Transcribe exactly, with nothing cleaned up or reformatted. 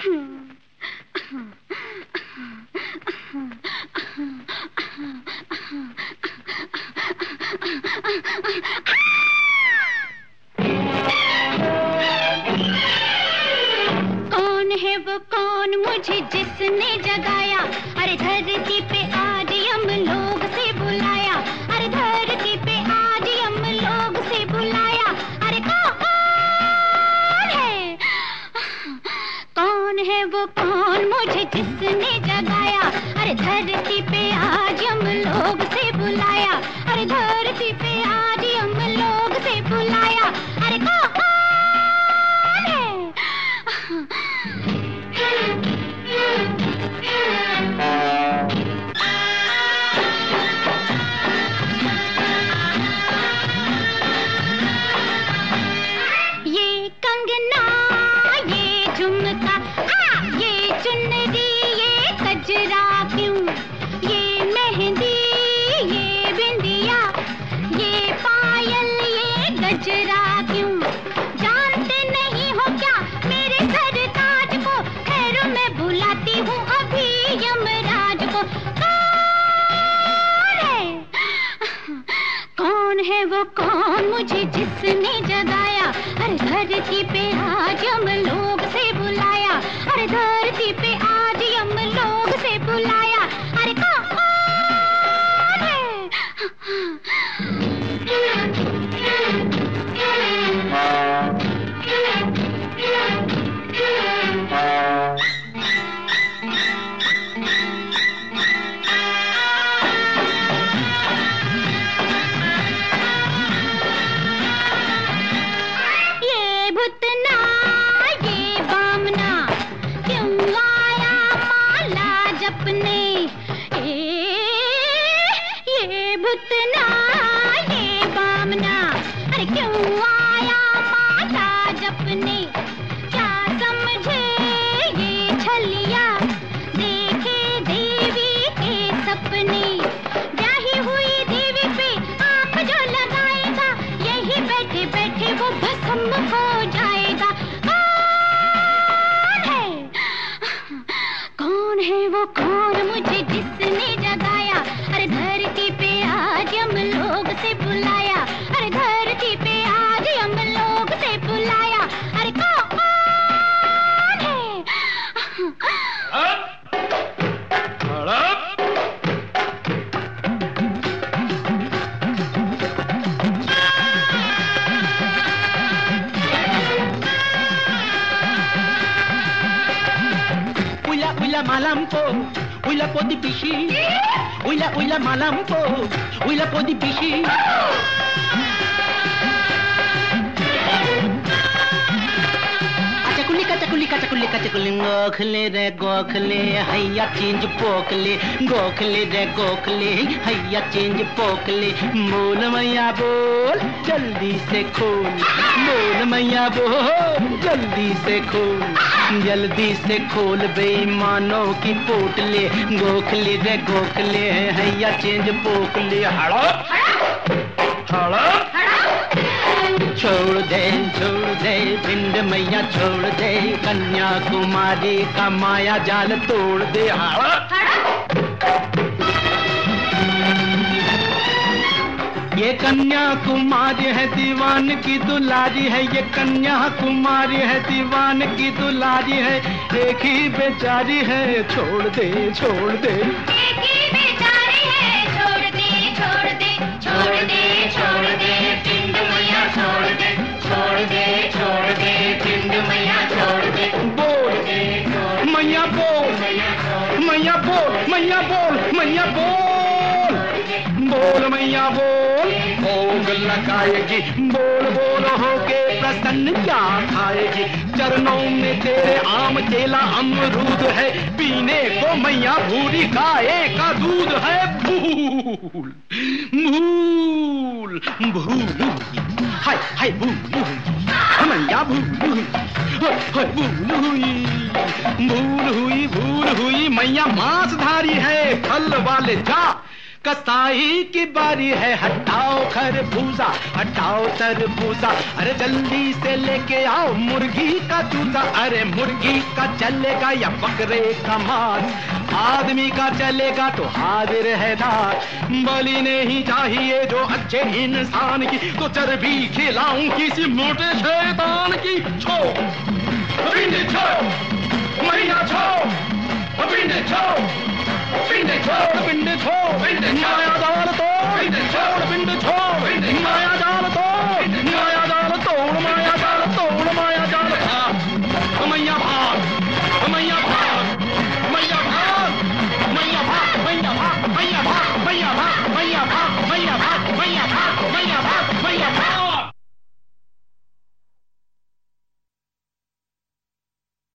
कौन है वो कौन मुझे जिसने जगाया, अरे धरती पे आज हम लोग से बुलाया, अरे धरती पे आज हम लोग से बुलाया, अरे कौन है, कौन है वो कौन मुझे जिसने जगाया, अरे धरती पे आज हम लोग से बुलाया, अरे धरती पे आज हम लोग से बुलाया, अरे कौन है। ये कंगना, ये झुमका, आ, ये चुनरी, ये कजरा क्यों, ये मेहंदी, ये बिंदिया, ये पायल, ये गजरा क्यों, जानते नहीं हो क्या मेरे सरताज को, खैर मैं बुलाती हूँ अभी यमराज को। कौन है, कौन है वो कौन मुझे जिसने जगाया, अरे धरती पे आज हम लोग से बुलाया, अरे धरती पे आज हम लोग से बुलाया, अरे कौन है। ये भुतना, ये बामना, क्यों आया माला जपने, ए, ये भुतना, ये बामना, अरे क्यों आया माला जपने, क्या समझे ये छलिया, देखे देवी के सपने, ब्याही हुई देवी पे आंख जो लगाएगा, यही बैठे बैठे वो भस्म हो जाएगा। कौन है, कौन है वो कौन मुझे जिसने जगाया, अरे धरती पे आज हम लोग से बुलाया, अरे धरती पे आज हम लोग से बुलाया, अरे कौन है। Uila uila malampo, uila podi pishi. Uila uila malampo, uila podi pishi. Kachakuli kachakuli kachakuli kachakuli gokhale re gokhale hayya change pokle gokhale re gokhale hayya change pokle bol maiya bol jaldi se khol bol maiya bol jaldi se khol जल्दी से खोल बेईमानों की पोटले गोखले रे गोखले हैया change पोकले हड़ो हड़ो छोड़ दे छोड़ दे भिंड मैया छोड़ दे कन्याकुमारी का माया जाल तोड़ दे हड़ो ये कन्याकुमारी है दीवान की दुलारी है, ये कन्याकुमारी है दीवान की दुलारी है, एक ही बेचारी है छोड़ दे छोड़ दे एक ही बेचारी है छोड़ दे छोड़ दे छोड़ दे छोड़ दे पिंड मैया छोड़ दे छोड़ दे छोड़ दे पिंड मैया छोड़ दे बोल मैया बोल मैया बोल मैया बोल मैया बोल बोल मैया बोल भोग लगाएगी बोल बोल होके प्रसन्न क्या खाएगी, चरणों में तेरे आम केला अमरूद है, पीने को मैया भूरी गाय का दूध है। भूल भूल भूल हाय हाय भूल मैया भूल हाय भूल हुई भूल हुई भूल हुई मैया मांसधारी है, फल वाले जा कसाई की बारी है, हटाओ खरबूजा, हटाओ तरबूजा, अरे जल्दी से लेके आओ मुर्गी का चूजा। अरे मुर्गी का चलेगा या बकरे का मांस, आदमी का चलेगा तो हाजिर है दार। बलि नहीं चाहिए जो अच्छे इंसान की, तो चर्बी खिलाऊं किसी मोटे शैतान की। छो पिंडे छो मैया छो पिंडे छो पिंडे छो पिंडे छो पिंडे छो माया दाल तो